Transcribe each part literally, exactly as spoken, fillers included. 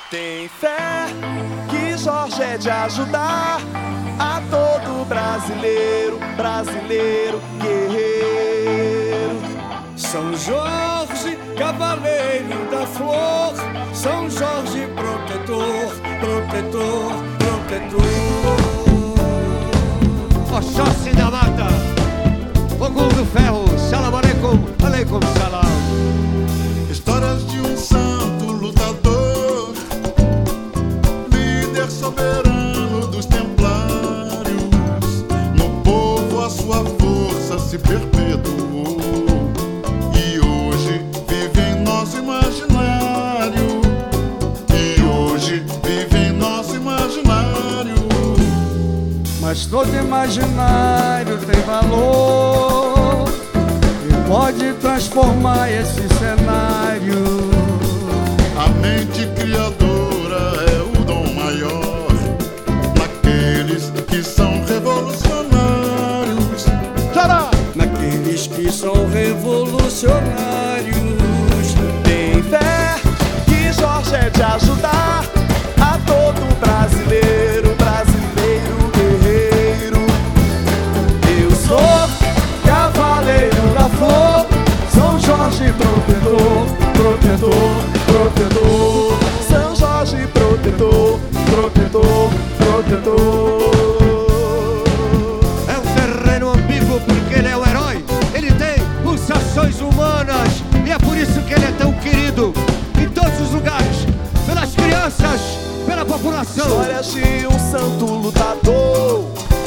Tem fé que Jorge é de ajudar a todo brasileiro, brasileiro guerreiro. São Jorge, cavaleiro da flor, São Jorge, protetor, protetor, protetor. Oxóssi da Mata, Ogum do Ferro, Salam aleikum, aleikum salam. Histórias de um santo lutador, líder soberano dos templários. No povo a sua força se perpetuou e hoje vive em nosso imaginário. E hoje vive em nosso imaginário. Mas todo imaginário tem valor e pode transformar esse cenário. A mente criadora é o dom maior naqueles que são revolucionários. Tcharam! Naqueles que são revolucionários. Tem fé que Jorge é de ajudar a todo brasileiro, brasileiro guerreiro. Eu sou cavaleiro da flor, São Jorge protetor, protetor, protetor. São Jorge protetor, protetor, protetor. É um terreno ambíguo porque ele é o herói. Ele tem pulsações humanas e é por isso que ele é tão querido em todos os lugares, pelas crianças, pela população. Histórias de um santo lutador,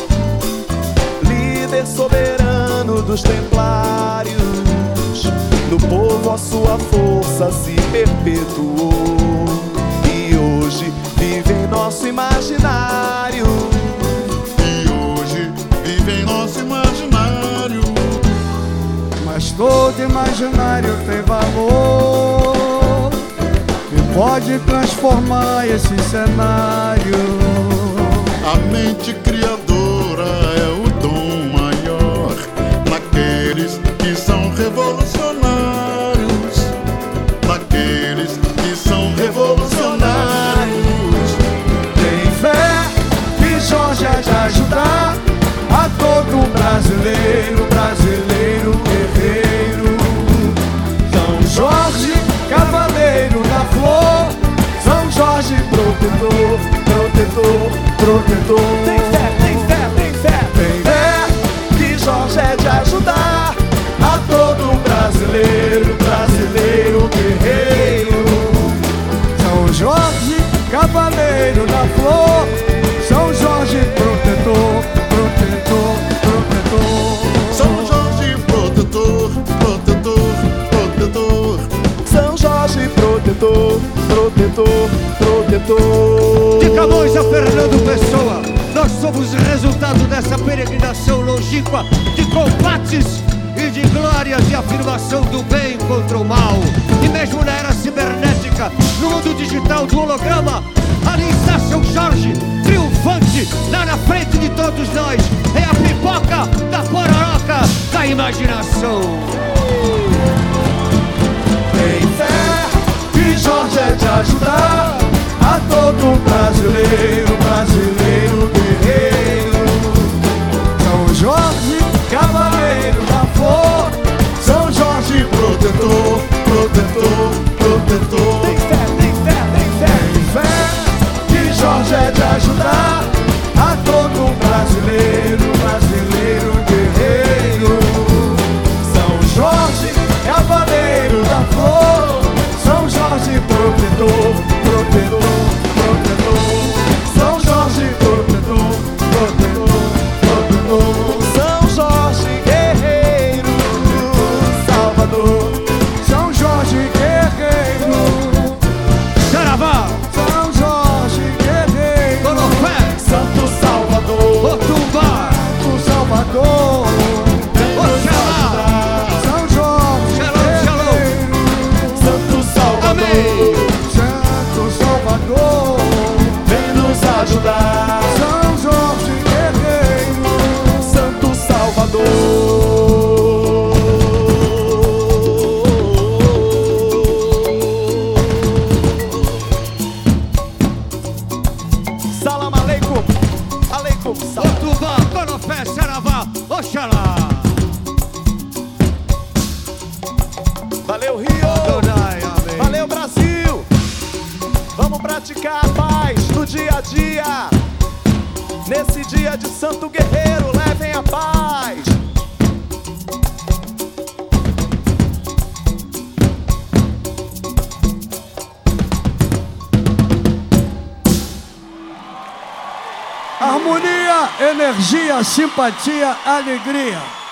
líder soberano dos templários. No povo a sua força se perpetuou e hoje vive em nosso imaginário. E hoje vive em nosso imaginário. Mas todo imaginário tem valor e pode transformar esse cenário. A mente criadora é o dom maior naqueles que são revolucionários. Naqueles que são revolucionários. Tem fé que Jorge é de ajudar a todo brasileiro, brasileiro guerreiro. São Jorge, cavaleiro da flor, São Jorge protetor, protetor, protetor. Tem fé, tem fé, tem fé. Tem fé Que Jorge é de ajudar a todo brasileiro, brasileiro guerreiro. São Jorge, cavaleiro da flor, São Jorge protetor, protetor, protetor. São Jorge protetor, protetor, protetor. São Jorge protetor, protetor, protetor. De Camões a Fernando Pessoa, nós somos resultado dessa peregrinação longínqua de combates e de glórias e afirmação do bem contra o mal. E mesmo na era cibernética, no mundo digital do holograma, ali está São Jorge, triunfante, lá na frente de todos nós. É a pipoca da pororoca da imaginação. Tem fé que Jorge é de ajudar a todo brasileiro, brasileiro guerreiro. São Jorge, Cavaleiro da flor, São Jorge protetor, protetor, protetor. Tem fé, tem fé, tem fé. Otubá, Conofé, Saravá, Oxalá. Valeu, Rio! Adonai, amém. Valeu, Brasil! Vamos praticar a paz no dia a dia. Nesse dia de Santo Guerreiro, levem a paz. Harmonia, energia, simpatia, alegria.